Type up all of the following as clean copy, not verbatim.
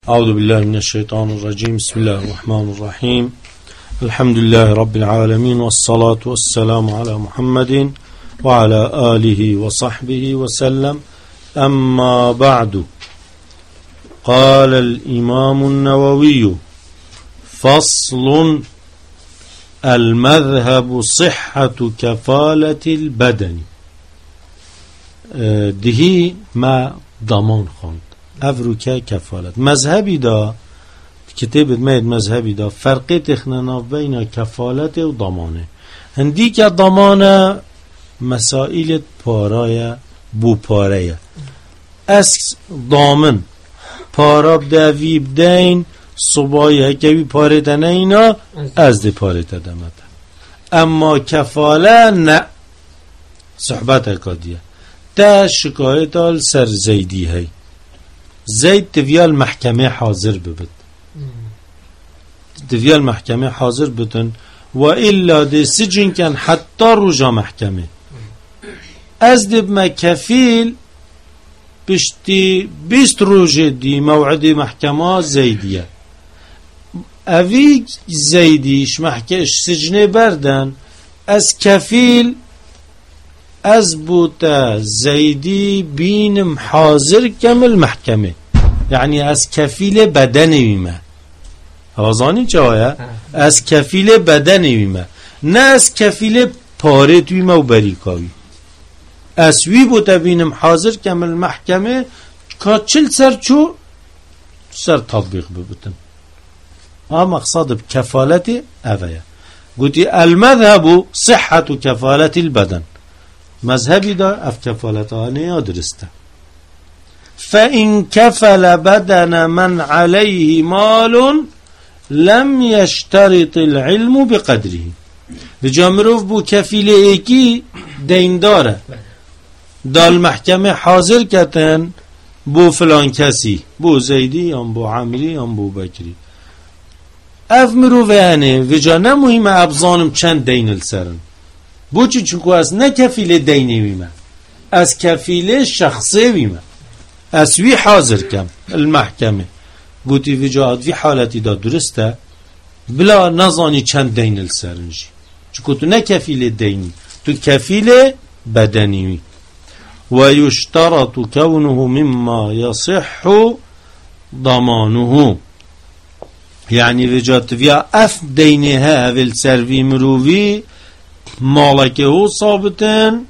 أعوذ بالله من الشيطان الرجيم. بسم الله الرحمن الرحيم. الحمد لله رب العالمين، والصلاة والسلام على محمد وعلى آله وصحبه وسلم. أما بعد، قال الإمام النووي: فصل: المذهب صحة كفالة البدن. دهی ما ضمان خواند افروکه کفالت مذهبی دا کتاب مید مذهبی دا فرقی تخننا بین کفالت و ضمانه. هندی که ضمانه مسائل پارای بو پارایه از ضامن پارا بدوی بدین صبایه که بی پاره دنه اینا از دی پاره دمده، اما کفاله نه. صحبت اکادیه تا شکایت آل سر زیدی هی زید دویال محکمه حاضر ببد، دویال محکمه حاضر بتن و الا دی سجن کن حتی روژا محکمه از دب ما کفیل بشتی 20 روژه دی موعد محکمه زیدیه اوی زیدیش محکش سجنه بردن از کفیل از بوتا زیدی بینم حاضر کمل محکمه، یعنی از کفیل بدن میمه. آزانی جایا از کفیل بدن میمه، نه از کفیل پاره تویمه و بریکاوی. از وی بوتا بینم حاضر کمل محکمه که چل سر چو سر تطبیق ببتن. مقصد بکفالت اوه گوتی المذهب صحة کفالت البدن. مذهبی دا اف کفالت آنه درسته. فإن كفل بدن من عليه مال لم يشترط العلم بقدره. بجا مروف بو کفیل ایکی دین داره دال محکمه حاضر کتن بو فلان کسی، بو زیدی یا بو عمری یا بو بکری. اف مروف هنه وجا نمهم ابزانم چند دین السرن بوچی چونکو از نه کفیل دینی ویمه، از کفیل شخصی ویمه. از وی حاضر کم المحکمه گوتی وجاهد وی حالتی دا درسته بلا نزانی چند دین السرنجی، چونکو تو نه کفیل دینی، تو کفیل بدنی وی. و یشترط کونه مما یصح ضمانه، یعنی وجاهد ویا اف دینی ها اول سروی مرووی مالکه او ثابتن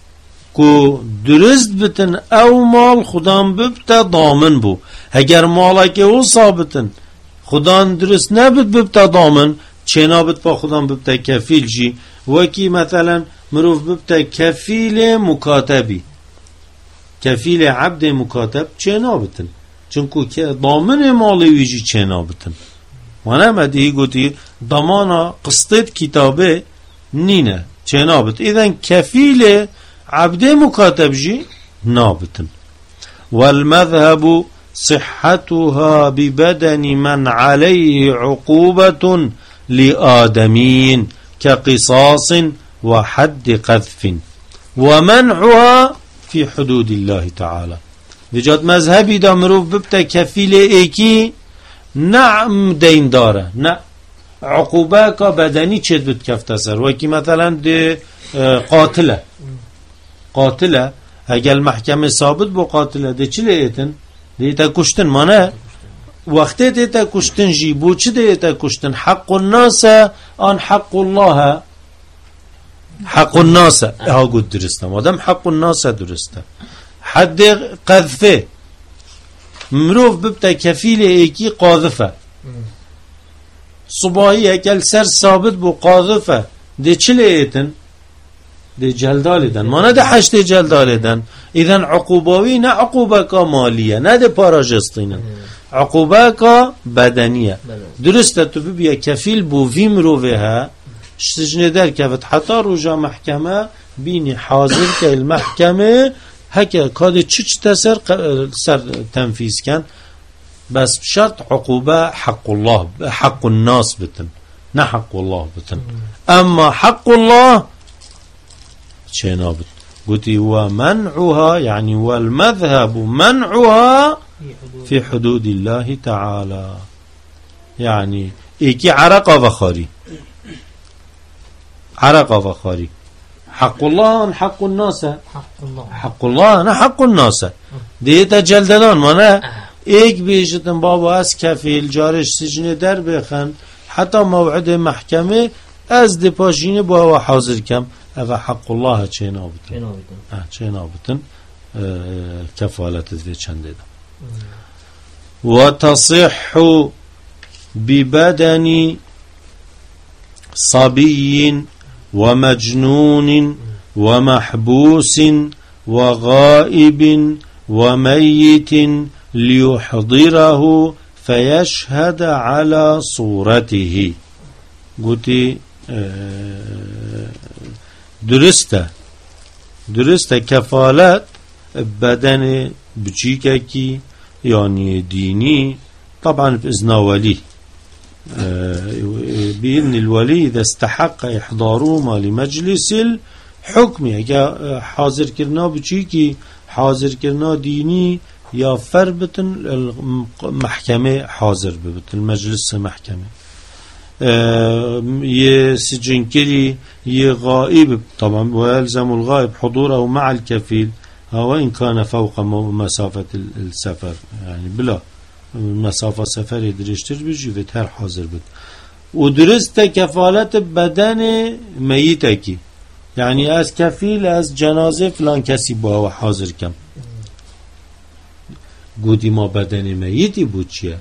کو درست بتن او مال خدام ببتا ضامن بو. اگر مالکه او ثابتن خدام درست نبت ببتا ضامن چنا بت با خدام ببتا کفیل جی. وکی مثلا مروف ببتا کفیل مکاتبی، کفیل عبد مکاتب چنا بتن چونکو که ضامن مالوی جی چنا بتن. وانا مدهی گوتی ضمانا قسطت کتابه نینه چه نابت. اذن کفیل عبد مکاتب جی نابتن. والمذهب صحتها ببدن من عليه عقوبة لآدمين كقصاص وحد قذف ومنعها في حدود الله تعالى. بجاد مذهبی دا مروف ببتا کفیل ایکی نعم دین داره، نه عقوبه که بدنی چه بود کفت سر. وکی مثلا ده قاتله اگر محکمه ثابت بو قاتله ده چی لیتن؟ دیتا کشتن مانه وقتی دیتا کشتن جی بو چی دیتا کشتن؟ حق الناس آن حق الله. حق الناس ها گود درسته مادم حق الناس درسته. حد قذفه مروف ببتا کفیل ایکی قاذفه صباحی اکل سر ثابت بو قاذفه ده چلی ایتن؟ ده جلدالیدن مانه ده 8 جلدالیدن. ایدن عقوباوی نه عقوبه که مالیه، نه ده پاراجستینه، عقوبه که بدنیه. درسته تو ببیا کفیل بو ویم روه ها سجن در کفت حتی روژا محکمه بینی حاضر که المحکمه هکه کاده چیچ تسر سر تنفیز کن، بس شرط عقوبه حق الله حق الناس بتن نه حق الله بتن. اما حق الله چه نابت. قلت ومنعها يعني والمذهب منعها في حدود الله تعالى. يعني إيكي عرق وخاري، عرق وخاري. حق الله حق الناس، حق الله حق الناس. ديتا جلدان مانا ایک بیشتن بابا از کفیل جارش سجن در بخن حتی موعد محکمه از دی پاشین با حاضر کم او حق الله چه نابتن کفالت دی چنده دم و تصح ببدن صبي ومجنون ومحبوس وغائب وميت ليحضره فيشهد على صورته. قلت درسته كفالات بدن بچيكي يعني ديني طبعا بإذن ولي بإذن الولي إذا استحق إحضارهما لمجلس الحكم. اگه حاضر کرنا بچيكي حاضر کرنا ديني یا فر بتن محکمه حاضر بتن مجلس محکمه یه سجنكري یه غائب طبعا ويلزم الغائب حضوره مع الكفيل أو إن كان فوق مسافة السفر يعني بلا مسافة سفر يدريشتر بيجي وتر حاضر بت. ودرست كفالة بدن ميتكي يعني از كفيل از جنازه فلان كسي با حاضر كم قوتي ما بدن ميتي بوچيه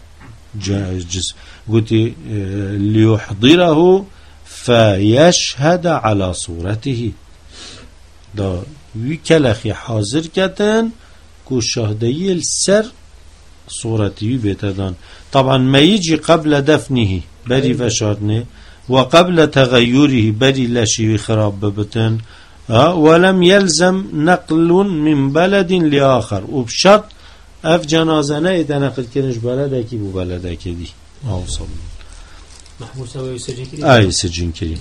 قوتي ليحضره فيشهد على صورته دا وكلخي حاضر كتن كو شهدي السر صورته بيتدان. طبعا ما يجي قبل دفنه بري فشارنه وقبل تغيره بري لشي خراب ببتن ولم يلزم نقل من بلد لآخر وبشرط اف جنازه نه نقل کنش بلده کی بو بلده کی دی اوصل محبوس او سجن كريم اي سجن كريم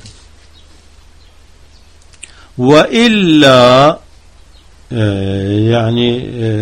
والا يعني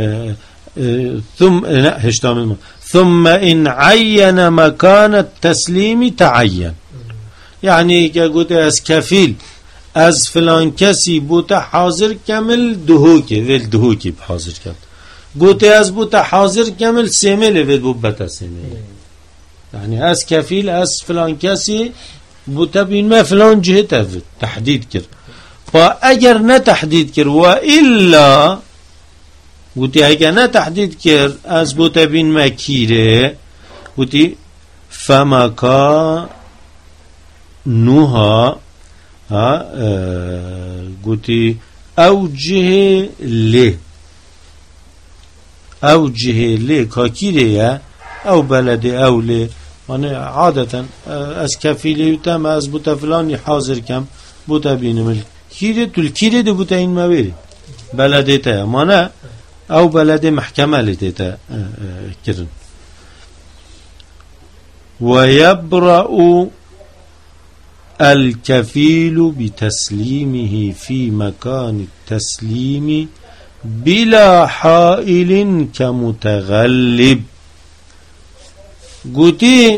ثم ان عين مكان التسليم تعين. يعني قلت از كفيل از فلان كسي بوتا حاضر كامل دهوكي ذل دهوكي بحاضر كامل قوتي از بوتا حاضر كامل سيميل ويد بوتا سيميل. يعني از كفيل از فلان كسي بوتا بين ما فلان جهته تحديد كر فاجر نا تحديد كر وإلا قوتي اگر نا تحديد كر از بوتا بين ما كيره قوتي فما كا نوها قوتي اوجه له اوجه له كاكيريا او بلد او له يعني عادة از كفيلي تم از بوتا فلاني حاضر كم بوتا بينم الكيري تلكيري دي بوتا این مبيري بلدتا مانا او بلد محكمة لتتا كرن. ويبرأ الكفيل بتسليمه في مكان التسليم بلا حائل كمتغلب. قوتي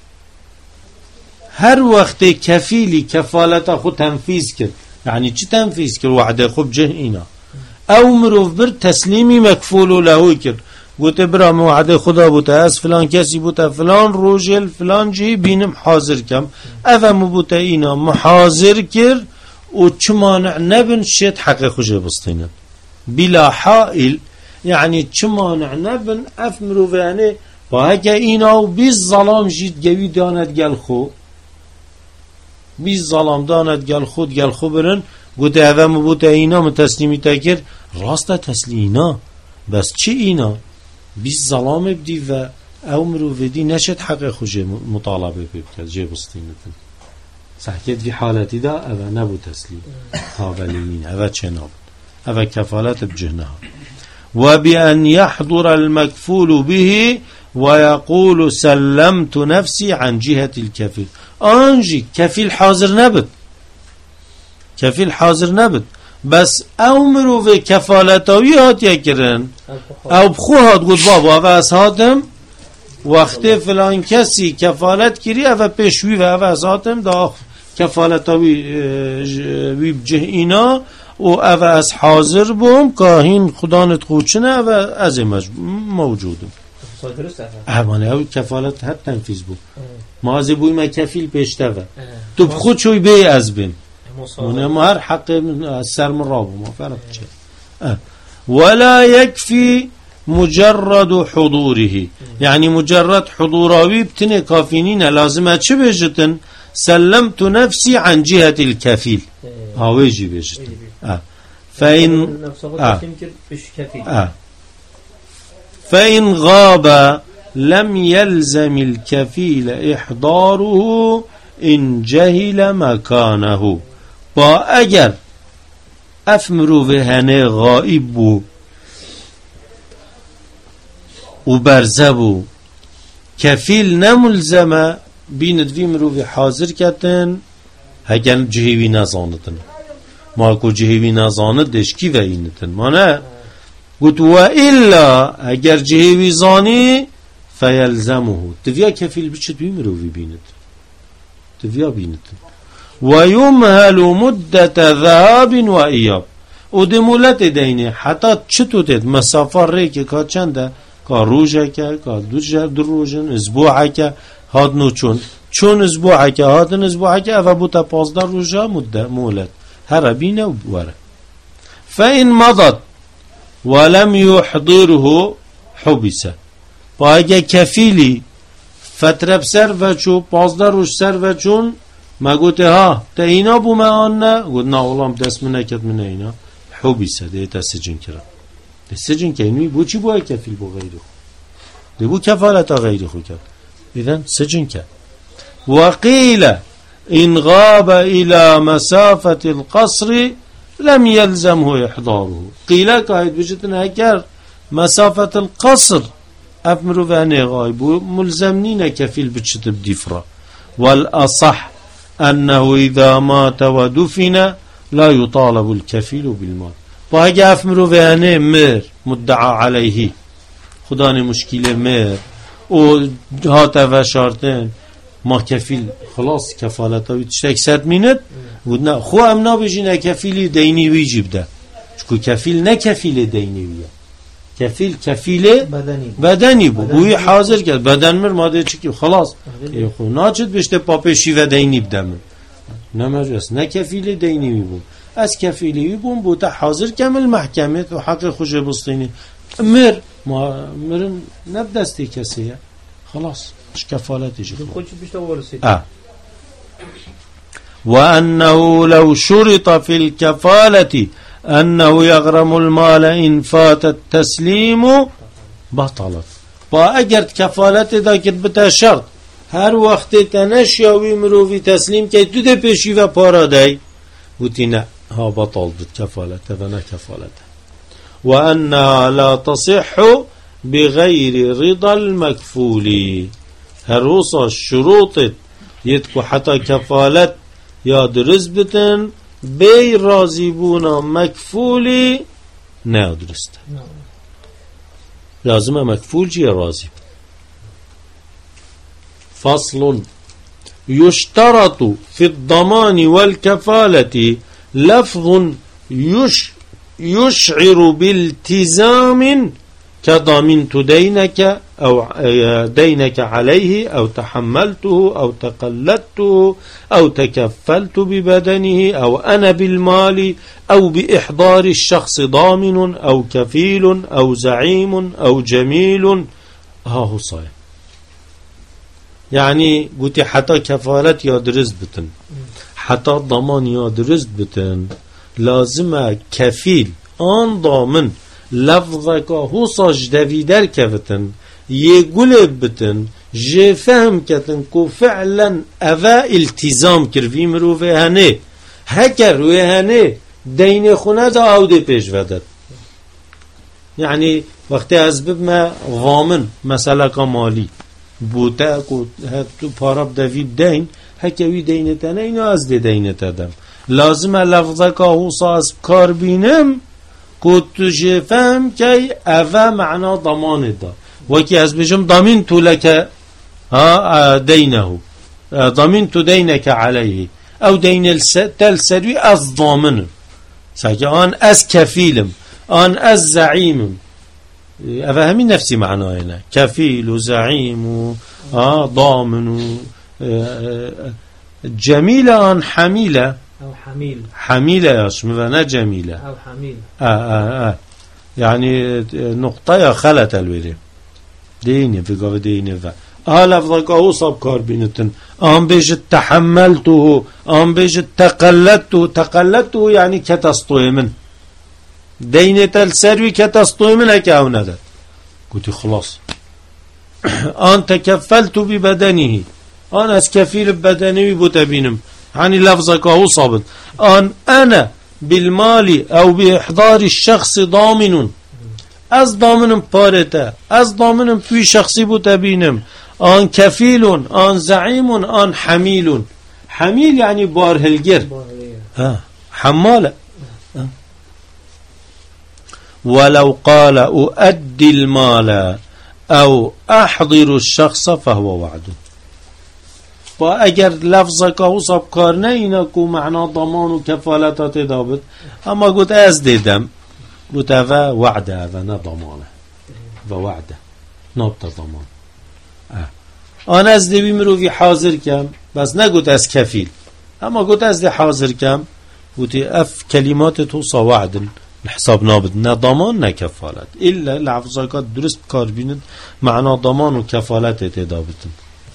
هر وقت كفيلي كفالته خو تنفيذ كر يعني چه تنفيذ كر وعده خو بجه اينا او مروف بر تسليمي مكفول له كر قوتي برا موعده خدا بوتا از فلان كسي بوتا فلان روجل فلان جي بينم حاضر كم افهم بوتا اينا محاضر كر و چه مانع نبن شيت حق خوجه بستينن بلا حائل يعني چه مانع نبن افمرو يعني باهكا اينا و بيز ظلام جيد جوي داند گل خو بيز ظلام داند گل خو برن قوتي افهم بوتا اينا متسليمي تاكر راستا تسلينا بس چه اينا بيز ظلام بدي و او مرو ودي نشد حق خوجه مطالبه بكر جي بستينتن سحكت في حالتي دا او نبو تسليم ها وليين او چه نبو او كفالات بجهنها. وبأن يحضر المكفول به ويقول سلمت نفسي عن جهة الكفيل. انجي كفيل حاضر نبت بس او مروف کفالتاوی هات یکرن او بخو هات گود بابا و از هاتم وقتی فلان کسی کفالت کری او پیشوی و او از هاتم دا کفالتاوی وی بجه اینا و او از حاضر بوم کاهین خدانت خوچنه او از موجودم اوانه او کفالت حد تنفیز بود مازی بوی ما کفیل پیشته و تو بخود شوی بی از بین ما هر حق از سر من رابو ما فرق چه ولا يكفي مجرد حضوره يعني مجرد حضوراوي بتنه كافينين لازمه چه بجتن سلمت نفسي عن جهة الكفيل هاويجي بجتن فإن غاب لم يلزم الكفيل إحضاره إن جهل مكانه با اگر افمرو به هنه غائب بو و برزه بو کفیل نملزمه بیند وی مرو به حاضر کتن هگر جهوی نزاندن ما کو جهوی نزاند دشکی و اینتن ما نه گوت و الا اگر جهوی زانی فیلزمه دویا کفیل بچت وی مرو بی بیند دویا بیندن ويمهل مدة ذهاب وإياب ودمولت دينه حتى چطوتت مسافر ريكي كا چنده كا روجه كا دو روجن اسبوعه كا هادنو چون اسبوعه كا هادن اسبوعه كا افا بوتا 15 روجه مدة مولت هربينه وره فإن مضت ولم يحضره حبسه باقي كفيلي فتره بسر وچو 15 روج سر وچون ما گوته ها تا اینا بو ما آن نه گوت نه اولام دست من نکد من اینا حبیسه ده سجن کرد ده سجن که اینوی بو چی بو کفیل بو غیره ده بو کفالتا غیره خو کرد ایدن سجن کرد وقیل ان غاب الى مسافة القصر لم يلزمه احضاره قیل که هید بجتن اگر مسافة القصر افمرو و نغایبو ملزمنین کفیل بچت بدیفرا والاصح أنه إذا مات ودفن لا يطالب الكفيل بالمال باقي أفمرو فيهانه مر مدعى عليه خداني مشكلة مر وهات فشارتين ما كفيل خلاص كفالته تشتك سد ميند ودنا خو امنا بجينا كفيل ديني ويجب ده شكو كفيل نه كفيل ديني ويا كفيل بدني بو بوی حاضر کرد بدن مر ماده چی که خلاص خو ناچد بشته پاپشی و دینی بدم نمجرس نه کفیل دینی بو از کفیلی بو بو تا حاضر کمل محکمه و حق خوش بستینی مرن نبدستی کسیه خلاص اش کفالتی جد وأنه لو شرط في الكفالة أنه يغرم المال إن فات التسليم بطلت با اگر کفالت دا کد بتا شرط هر وقت تنش یاوی مروفی تسلیم که تو ده پیشی و پارا دای گوتی نه ها بطل بود کفالت و نه کفالت و انها لا تصح بغیر رضا المكفول هر روصا شروطت یدکو حتی کفالت یا درست بتن بی راضی بونا مکفولی نه درسته لازمه مكفول جي راضي فصل يشترط في الضمان والكفالة لفظ يشعر بالتزام كضمنت دينك أو دينك عليه أو تحملته أو تقلدته أو تكفلت ببدنه أو أنا بالمال أو بإحضار الشخص ضامن أو كفيل أو زعيم أو جميل هو صحيح يعني قلت حتى كفالت يا درست بتن حتى ضمان يا درست بتن لازم كفيل آن ضامن لفظك هو صاج دویدر كفتن يقول بتن جي فهم كتن كو فعلا أفا التزام كرفي مروفي هنه هكر وهنه دين خونه دا او دي پیش ودد يعني وقتی از بما ضامن مسئله کا مالی بوده کو پاراب دوید دین هکوی دینتنه اینو از دی دینت دم لازم لفظك هوصاس بكار بينم كنت جفهم كي أفا معنى ضمان دا وكي از بجم ضمنت لك دينه ضمنت دينك عليه أو دين التلسري از ضامن ساكي آن از كفيلم آن از زعيم أفهمي نفسي معناه هنا كفيل وزعيم ضامن جميلة آن حميلة أو حميل حميلة يا شمفنا جميلة أو حميل يعني نقطة يا خلت الولي ديني في قوة ديني لفظك هو صاب كاربينتن بيجت تحملته بيجت تقلدته يعني كتسطوي من ديني تلسروي كتسطوي من هكا هنا ده قلت خلاص تكفلت ببدنه از كفيل ببدنه بتبينم يعني لفظك هو صابت أنا بالمال أو بإحضار الشخص ضامن از ضامنم پارتا از ضامنم في شخصي بتبينم كفيل زعيم حميل حميل يعني بارهلجر حمالة ولو قال أؤدي المال أو أحضر الشخص فهو وعد اگر لفظك هو صاب كارنا إنكو معنى ضمان وكفالتات دابت أما قلت از ديدم قلت هذا وعد هذا ضمانه ووعده نبت ضمان أنا از دي بمروفي حاضر كم بس نقلت از كفيل أما قلت از دي حاضر كم قلت أف كلمات توصى وعد الحساب نابد نا ضمان نا كفالت إلا لفظك درست كاربينت معنى ضمان وكفالت تدابتن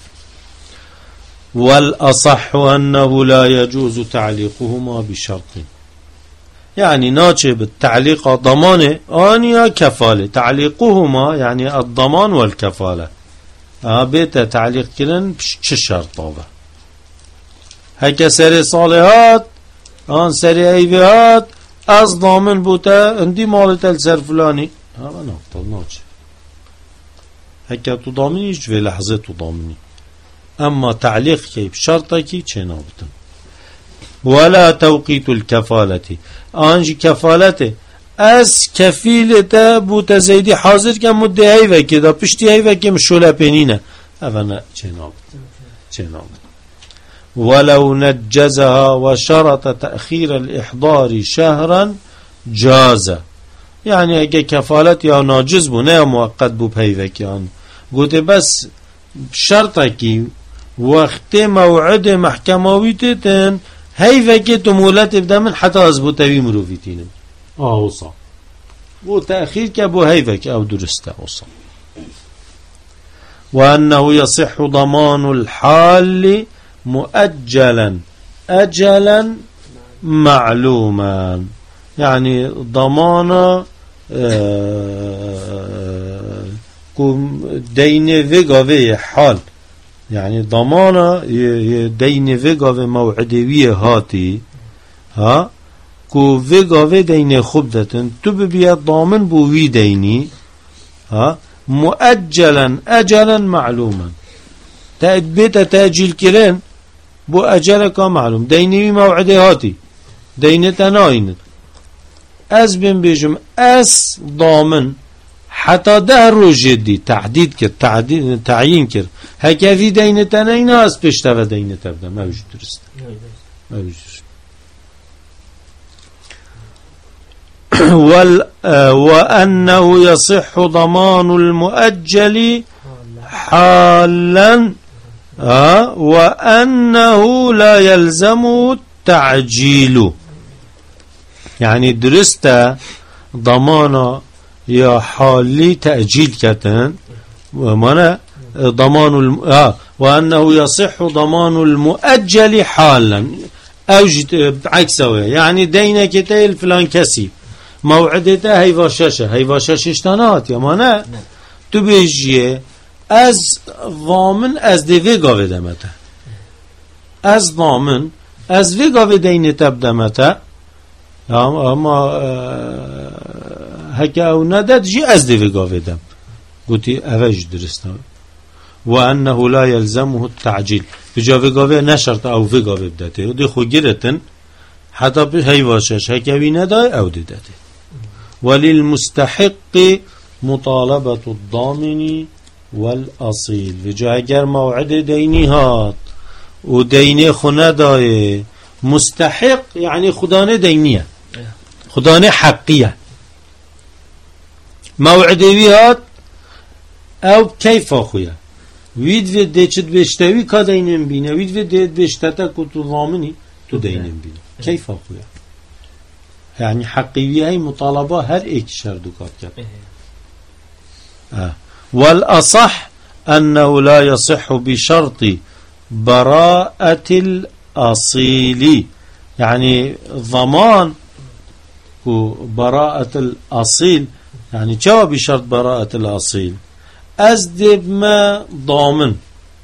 والأصح أنه لا يجوز تعليقهما بشرط يعني ناجب التعليق ضمانه آنيا كفالة تعليقهما يعني الضمان والكفالة بيت تعليق كلن بش شرطه هكا سري صالحات سري ايفيات از ضامن بوتا اندي مالت السر فلاني هذا نقطة ناجب هكا تضامني في لحظة تضامني أما تعليق كي بشرطك چنابتن ولا توقيت الكفالة آنجي كفالته از كفيلته بوتا زيدي حاضر كم مده هيوه كده پشتي هيوه كم شوله بينينه أفنا چنابتن ولو نجزها وشرط تأخير الإحضار شهرا جاز يعني اگه كفالت يا ناجز بو نه موقت بو هيوه كان قلت بس شرطكي وقت موعد محكماوي تتن هيفا كتو مولات ابدا من حتى ازبوتاوي مروفيتينم اوصا بو تأخير كبو هيفا او درسته اوصا وأنه يصح ضمان الحال مؤجلا أجلا معلوما يعني ضمان دين فيغاوي حال يعني ضمانة دين فيغاوي موعدوية هاتي كو فيغاوي دين خبدتن تب بيا ضامن بو وي ديني مؤجلا أجلا معلوما بيت تأجيل كرين بو أجلك معلوم ديني موعدي هاتي دين تناين از بن بيجم اس ضامن حتى ده روجه دي تعديد كر تعيين كر هكا في دين تنين اس بيشتغل دين تبدا ما وجود درست ما وجود وأنه يصح ضمان المؤجل حالا وأنه لا يلزم التعجيل يعني درست ضمان يا حالي تأجيل كتن ومانا ضمان وأنه يصح ضمان المؤجل حالا أوجد عكسه يعني دينك تيل فلان كسي موعدته هيفاششه اشتانات يا مانا تو بيجيه از ضامن از دوی گاوه دمته از ضامن از وی گاوه دینه تب دمته اما هکه او ندد جی از دوی گاوه دم گوتی اوش درستان و انه لا يلزمه التعجيل بجا وی گاوه نشرط او وی گاوه بدته دی خو گیرتن حتى به هی واشش هکوی ندای او دیدده. وللمستحق مطالبة الضامن والأصيل و جا اگر موعد دینی هات و دینی خونه دای مستحق یعنی خدانه دینیه خدانه حقیه موعد ویات او کیف خویا وید و دیچت بشتوی که دینم بینه وید و دید بشتتا که تو ضامنی تو دینم بینه کیف خویا يعني حقيقية هي مطالبة هر ايك شردوكات كات والأصح أنه لا يصح بشرط براءة الأصيل يعني ضمان براءة الأصيل يعني جوا بشرط براءة الأصيل أزدب ما ضامن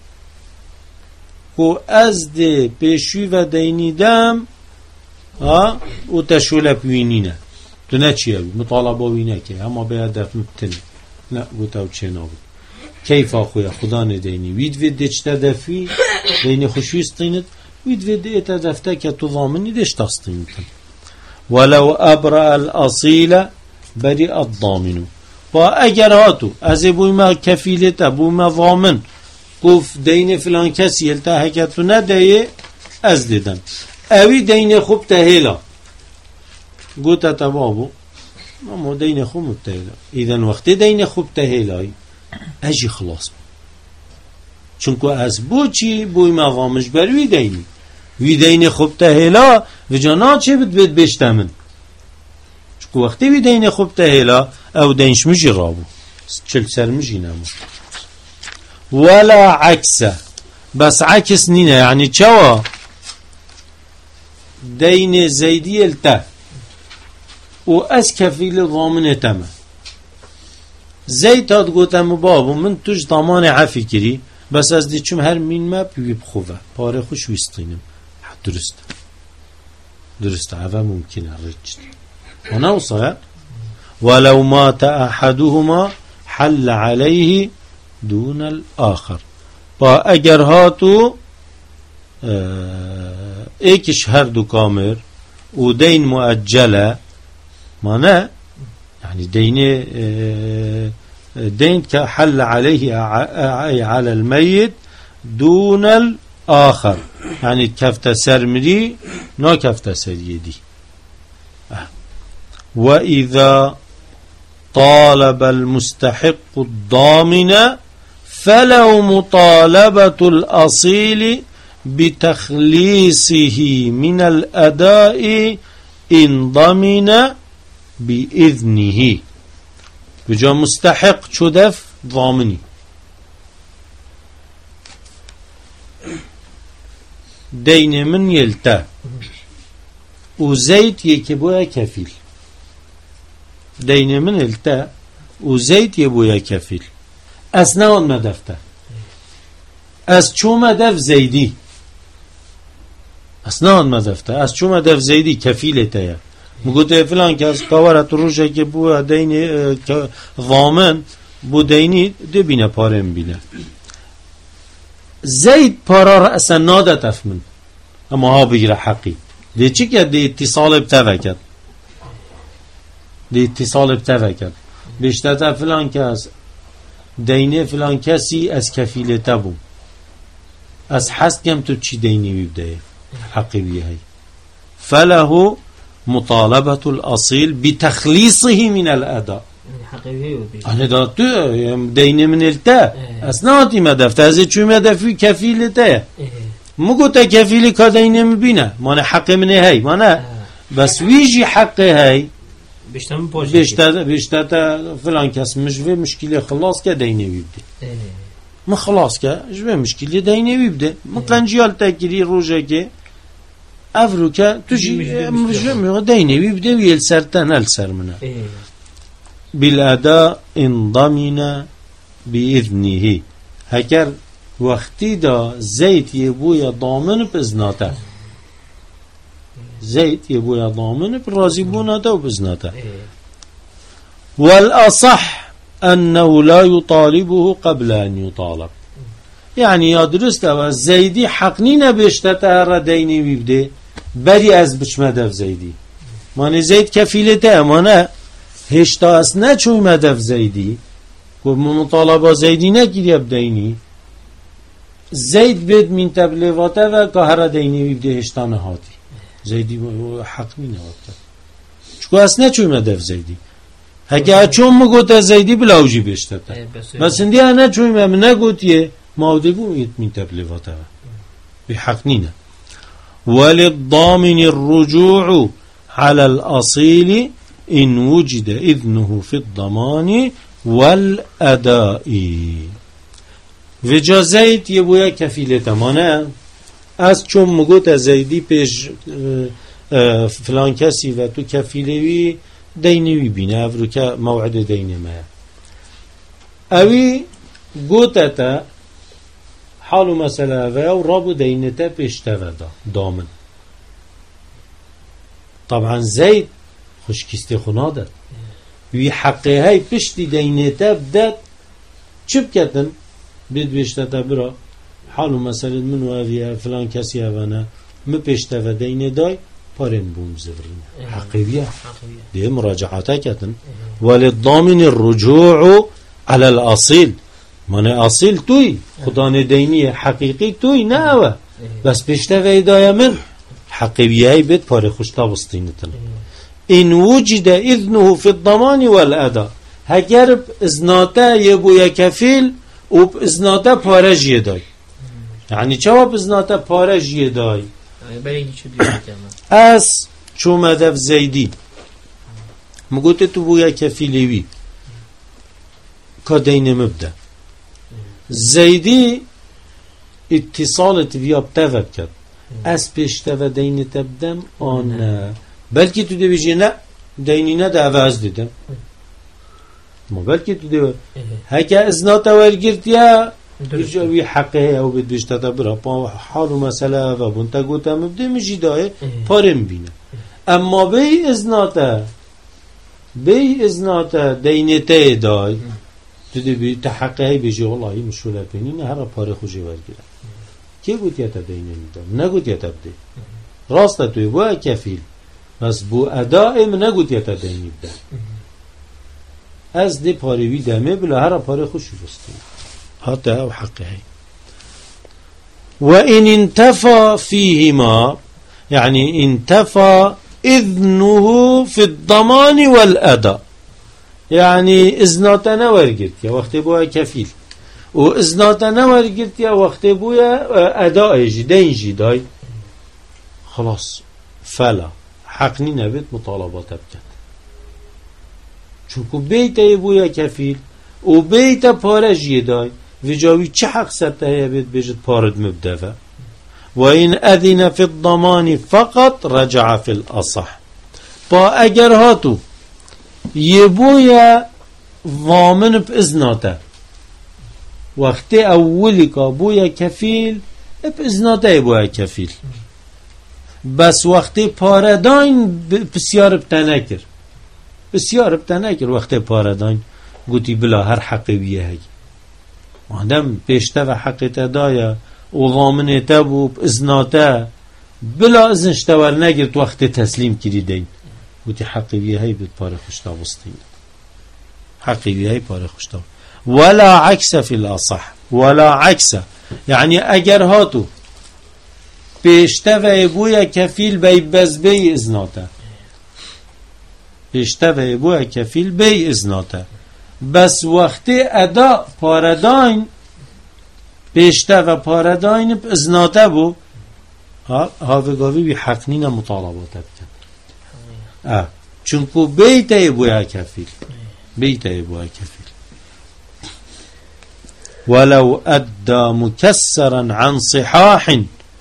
أزدب بشي و ديني دام و تشوله بوینینه تو نه چیه بی مطالبه وینه که اما به هدف مبتنی نه گوتاو چه نابود کیف آخویا خدا ندینی وید وید دیچ تدفی دینی خوشویستینت وید وید دیت هدفته که تو ضامنی دیش تستینتن ولو ابرأ الاصیل بری الضامنو با اگر هاتو از بوی ما کفیلتا بوی ما ضامن گفت دین فلان کسی التا حکتو ندهیه از دیدن اوی دین خوب تهیلا گوتا تبابو اما دین خوب متهیلا ایدن وقتی دین خوب تهیلای اجی خلاص چونکو از بو چی بوی مقامش بر وی دینی وی دین خوب تهیلا و جانا چه بید بشتمن چونکو وقتی وی دین خوب تهیلا او دینش مجی رابو چل سر مجی نمو ولا عکسه بس عکس نینه یعنی چوا دين زيدي التا وأس كفيل ضامن تما زيد هاد قوتم بابو من توش ضمان عفي كري بس از دي چم هر مين ما بيب خوفه پاره خوش ويستينم درست عفا ممكن الرجل هنا وصايا ولو مات أحدهما حل عليه دون الآخر با اگر هاتو ایکش هر دو کامر و دین مؤجله معناه يعني دين كحل عليه على الميت دون الآخر يعني كفت سرمري نا كفت سريدي وإذا طالب المستحق الضامن فلو مطالبة الأصيل بتخليصه من الأداء إن ضمن بإذنه بجا مستحق شدف ضامني دين من يلتا وزيت يكبويا كفيل دين من يلتا وزيت يبويا كفيل أثناء ما دفته از چوم دف زيدي أثناء ما دفته از چوم دف زيدي كفيلته مگوته فلان کس کارت روشه که بو دینی ضامن بو دینی دو بینه پارم بینه زید پارا را اصلا نادت افمن اما ها بگیره حقی دی چی که دی اتصال بتوکد بیشتر فلان کس دینی فلان کسی از کفیلته بو از حس کم تو چی دینی بیبده حقی بیه فله مطالبة الأصيل بتخليصه من الأداء أنا داتو دين من التا أثناء ما دفت هذا شو ما دفي كفيل تا مقولت كفيل كدين مبينه ما أنا حق من هاي ما أنا بس ويجي حق هاي بيشتى فلان كاس مش في مشكلة خلاص كدين بيبدأ ما خلاص كجوا مشكلة دين بيبدأ ما كان جيال تأكيد روجا كه افروكا تجي مجمع ديني بيبدأ يلسرتن السرمنا بالأداء انضمن بإذنه هكر وقتی دا زيت يبويا ضامن بإذناته زيت يبويا ضامن برازي بوناته وبإذناته والأصح أنه لا يطالبه قبل أن يطالب يعني يا درست و زيدي حقني نبشته را ديني بيبده بری از بچ مدف زیدی مانه زید کفیلته امانه هشتا از نچوی مدف زیدی که مطالبه زیدی نگیری بدینی زید بید من تبلیغاته و که هر دینی بده هشتا نهاتی زیدی حق می نهاته چکو از نچوی مدف زیدی هکه چون مگوته زیدی بلاوجی بشته بس اندی ها نچوی مدف نگوتیه ماوده بو من تبلیغاته بی حق نینه وللضامن الرجوع على الأصيل إن وجد إذنه في الضمان والأداء وجا زید یه بویا کفیلت مانه از چون مگوت زیدی پیش فلان کسی و تو کفیلوی دینوی بینه افرو که موعد دینه ما اوی گوتتا حالو مثلا و رابو دینتا پیشتا و دامن طبعا زید خوشکیستی خونا داد وی حقه های پشتی دینتا بداد چه بکتن بید بیشتا تا برا حالو مثلا منو اوی فلان کسی اوانه مپشتا و دینه دای پارن بوم زبرین حقیبیه دیه مراجعاتا کتن وللضامن الرجوع على الأصيل من اصیل توی خدا ندینی حقیقی توی نه اوه بس پیشته و ایدای من حقیقی بید پاره خوشتا بستینتن این وجد اذنه فی الضمان والأدا هگر ازناتا یبویا کفیل و ازناتا پاره جیه دای یعنی چواب ازناتا پاره جیه دای از چو مدف زیدی مگوته تو بویا کفیلیوی که دین مبده زیدی اتصالت ویا بتوب کرد از پیشته و دین تبدم آن بلکه تو دی بجی نه دینی نه ده عوض دیدم ما بلکه تو دی هکه ازنا تورگرد یا وی حقه او بید بیشته تا برا پا حالو مسئله و بونتا گوتا مبده میجی دای پارم بینه اما بی ازناتا دینته دای تو دی تحقیقی بیجی والله مشوله پینین هر پاره خوشی ورگیره کی گوتیه تا دینه میدم نگوتیه تا بده راست توی بو کفیل بس بو ادائم نگوتیه تا دینه بده از دی پاروی دمه بلا هر پاره خوشی بسته حتی او حقیقی و این انتفى فيهما يعني انتفى اذنه في الضمان والاداء يعني ازناتا نورگرد یا وقتی بویا کفیل و ازناتا نورگرد یا وقتی بویا اداء دین جی دای خلاص فلا حقنی نبید مطالبات بکن چونکو بیتا بویا کفیل و بیتا پاره جی دای وجاوی چه حق سرته بید بجد پارد مبدفه و این اذن فی الضمان فقط رجع فی الاصح با اگر هاتو یبویا ضامن بإذناته وقت اولی که بویا کفیل بإذناته یبویا کفیل بس وقتی پارداین بسیار بتنکر وقتی پارداین گوتی بلا هر حقیبیه هی مادم پیشته و حقیقت دایا و ضامنته بو بإذناته بلا ازنشته ور نگرد وقتی تسلیم کری دین گوتی حقیبیه هی بید پاره خوشتا بستین حقیبیه هی پاره خوشتا ولا عکس فی الاصح ولا عکس یعنی اگر هاتو پیشته و ایبویا کفیل بی بزبی ازناته پیشته و ایبویا کفیل بی ازناته بس وقتی ادا پارداین پیشته و پارداین ازناته بو هاوگاوی بی حق نین مطالبات بکن چونکو بیت ایبویا کفیل ولو ادى مكسرا عن صحاح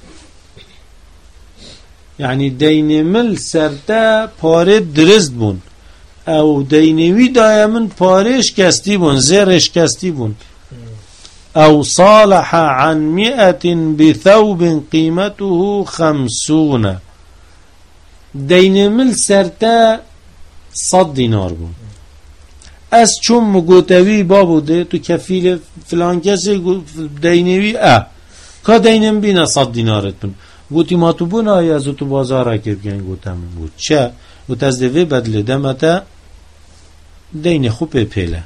يعني دين مل سرتا پاره درست بون او دینوی دایمن پارش کستی بون زیرش کستی بون او صالح عن 100 بثوب قيمته 50 دین مل سرتا 100 دینار بون از چون مگوتوی بابو ده تو کفیل فلان کسی دینوی که دینم بینا 100 دینارت بون گوتی ما تو بنای از تو بازار که بگن گوتم بود چه گوت از دوی بدل دمتا دین خوب پیله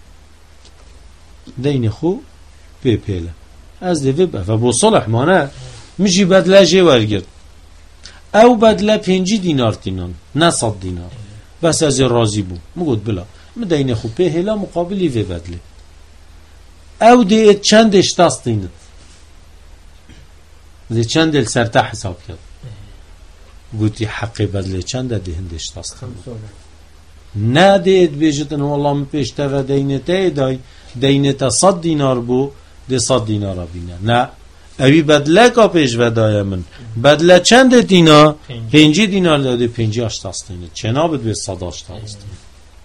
دین خوب پیله از دوی و با صلح مانه میشی بدله جه ورگرد او بدله 5 دینار تینان نه 100 دینار بس از راضی بو مگود بلا دین خوب پیله مقابلی وی بدله او دی چند اشتاست دینت دی چند دل سرتا حساب کرد گوتی حقی بدله چند دی هندش اشتاست نه دید بیجتن والله من پیشتا و دینتا دای دینتا 100 دینار بو دی 100 دینار بینه نه اوی بدله که پیش ودای من بدله چند دینا 5 دینار داده 5 اشتاست دینه چنا بود به 100 اشتاست دینه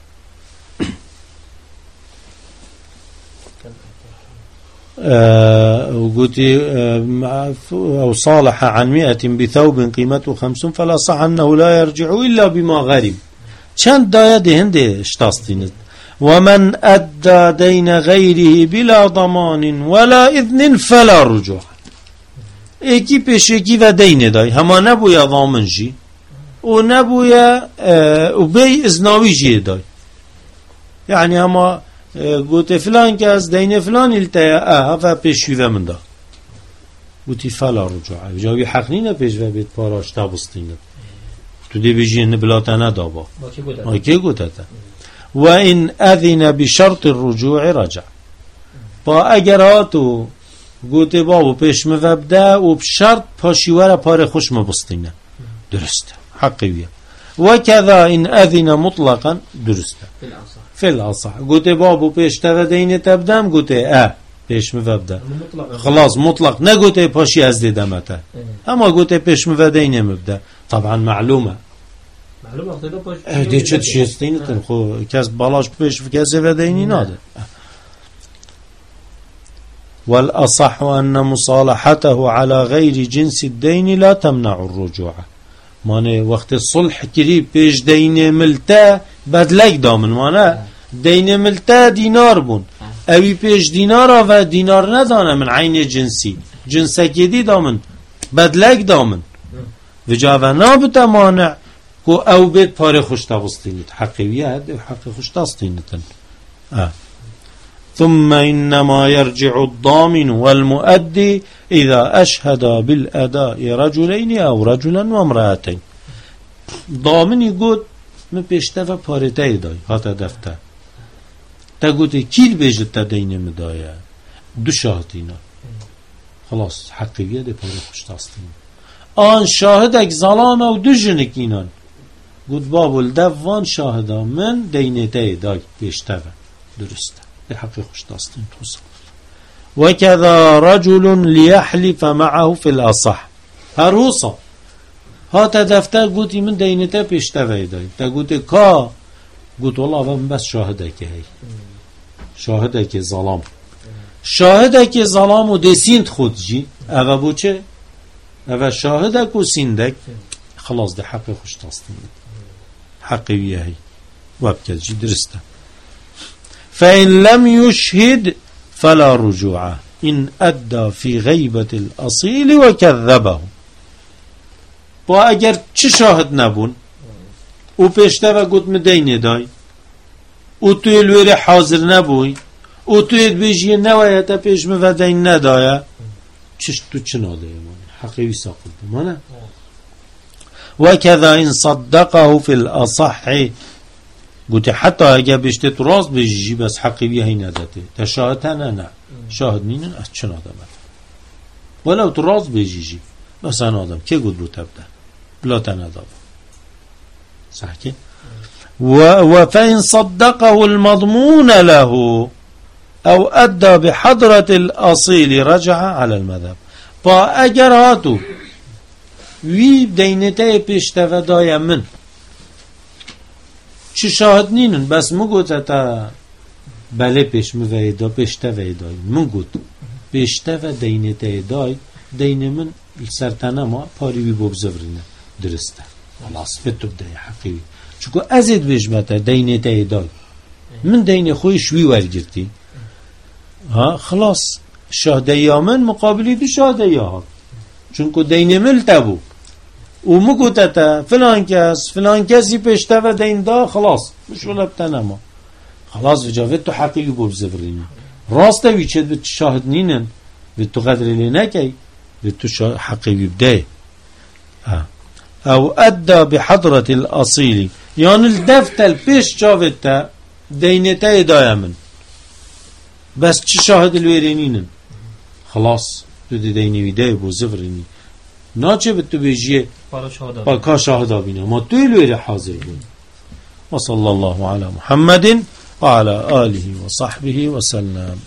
وقلتي أو صالح عن 100 بثوب قيمته 50 فلا صح أنه لا يرجع إلا بما غرم چند دايا دي هنده اشتاستينت ومن أدى دين غيره بلا ضمان ولا إذن فلا رجوع ايكي پیش ايكي و دين داي هما نبويا ضامن جي و نبويا و بي ازناوي جي داي يعني هما گوته فلان که از دین فلان التیا ها پیشوی و من دا گوتی فلا رجوع جاوی حق نینه پیش و بیت پاراش تابستینه تو دی بیجی نبلاتنه دابا ما که گوته تا و این اذن بشرط الرجوع رجع با اگر هاتو گوته بابو پیش مفبده و بشرط پاشیوه پار خوش مبستینه درسته حقیویه و کذا این اذن مطلقا درسته في الأصح قلت بابو بيش تفدين تبدم قلت بيش مفبدا خلاص مطلق نه قلت باشي أزدي دمته أما قلت بيش مفدين مبدا طبعا معلومة دي چه تشيستين تنخو كاس بالاش بيش في كاس فديني ناده والأصح أن مصالحته على غير جنس الدين لا تمنع الرجوع مانه وقت الصلح كري بيش دين ملتا بدلك دامن مانه دين ملتا دينار بون اوي بيش دينار و دينار ندانه من عين جنسي جنسكي دي دامن بدلك دامن وجاوه نابتا مانع كو او بيت پاره خوش تاستينت حقيوية هده حق خوش تاستينتن ثم إنما يرجع الضامن والمؤدي إذا أشهد بالأداء رجلين أو رجلا وامرأتين ضامن يقول من بيشتفى پارتای دای هاتا دفته تا گوته کیل بیجت تا دینه مدایه دو شاهدینا خلاص حقیقیه ده پاره خوشتاستین آن شاهدک ظلام و دو جنک اینان گوت بابل دوان شاهدا من دینه دای بیشتفى درسته ده حقی خوشتاستین توصل وكذا رجل ليحلف معه في الأصح هروصا هاتا دفتر قوتي من دينتا بيشتوي داي تا قوتي كا قوت والله من بس شاهدك هي شاهدك ظلام شاهدك ظلام و دسينت خود جي اوه بو چه اوه شاهدك و سيندك خلاص ده حقي خوش تاستين حقي هي وابكال جي درسته فإن لم يشهد فلا رجوع إن أدى في غيبة الأصيل وكذبه با اگر چه شاهد نبون او پیشته و گوت مدینه دای او توی الویر حاضر نبوی او توی بیجی نوایتا پیش مفدین ندایه چش تو چه ناده حقیقی ساقل بمانه وكذا إن صدقه في الأصح قلت حتى اگر بشته تو راست بیجی بس حقیقی هی نداده تا شاهد نه شاهد نینن از چه ناده ولو تو راست بیجی بس انا آدم که گود رو تبده بلا تنداب صحيح وفإن صدقه المضمون له أو أدى بحضرة الأصيل رجع على المذهب فأجر هاتو وی دینته پیشتفه دایم من چه شاهد نینن بس مگوته تا بله پیش مویدا پیشتفه دای من گوت پیشتفه دینته دای دین من سرتنه ما پاری بی ببزورینه درسته خلاص فتو بدای حقیقی چکو ازید بجمته دینته دای من دین خویش وی ورگرتی ها خلاص شاهده یا من مقابلی دو شاهده یا ها چونکو دین مل تبو و مگوتتا فلان کسی پشته و دین دا خلاص مشغول بتنما خلاص وجاوت تو حقیقی بور زفرینی راسته ویچد به شاهد نینن به تو قدر لی نکی به تو حقیقی بده او ادى بحضرة الأصيل يعني الدفت البيش جاوتا دينتا إدايا من بس چه شاهد الويرينين خلاص تو ديني ويداي بو زفريني ناچه بتو بيجيه باكا شاهدا بينا ما تو الويري حاضر بون وصلى الله على محمد وعلى آله وصحبه وسلم.